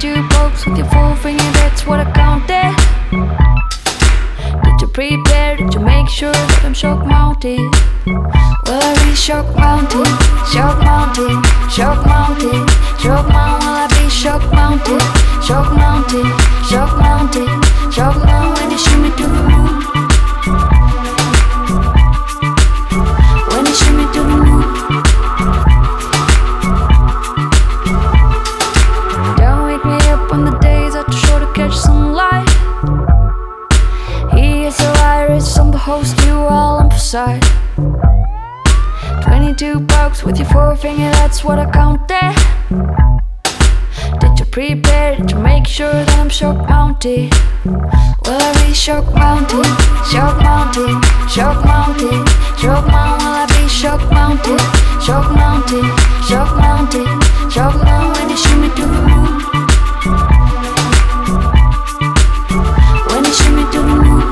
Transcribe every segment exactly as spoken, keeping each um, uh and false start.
twenty-two pokes with your full finger, that's what I counted. Did you prepare? Did you make sure that I'm shock mounted? Will I be shock mounted? Shock mounted, shock mounted, shock mounted. Will I be shock mounted? Shock mounted, shock mounted, shock mounted. When you shoot me to the moon, when you shoot me to the moon. Don't wake me up on the days that too short to catch sunlight. He is a virus on the host, you all emphasize. Twenty-two pokes with your forefinger, that's what I counted. Did you prepare? Did you make sure that I'm shock mounted? Will I be shock mounted? Shock mounted, shock mounted, shock mounted. Will I be shock mounted? Shock mounted, shock mounted, shock mounted. When you shoot me to the moon, when you shoot me to the moon.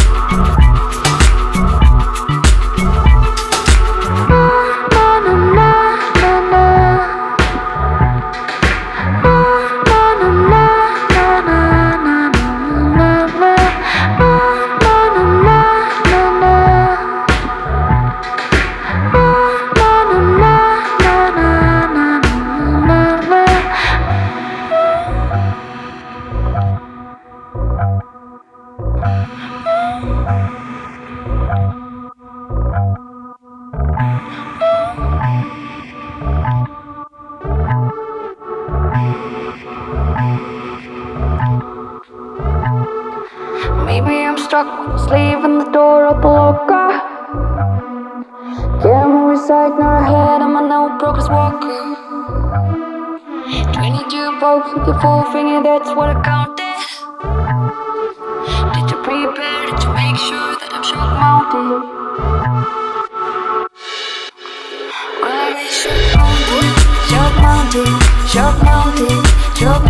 Maybe I'm stuck with a slave in the door of the locker. Can't move aside nor ahead, I'm a no progress walker. Twenty-two pokes with your full finger, that's what I counted. Did you prepare? Did you make sure that I'm shock mounted? Will I be shock mounted? Shock mounted, shock mounted, shock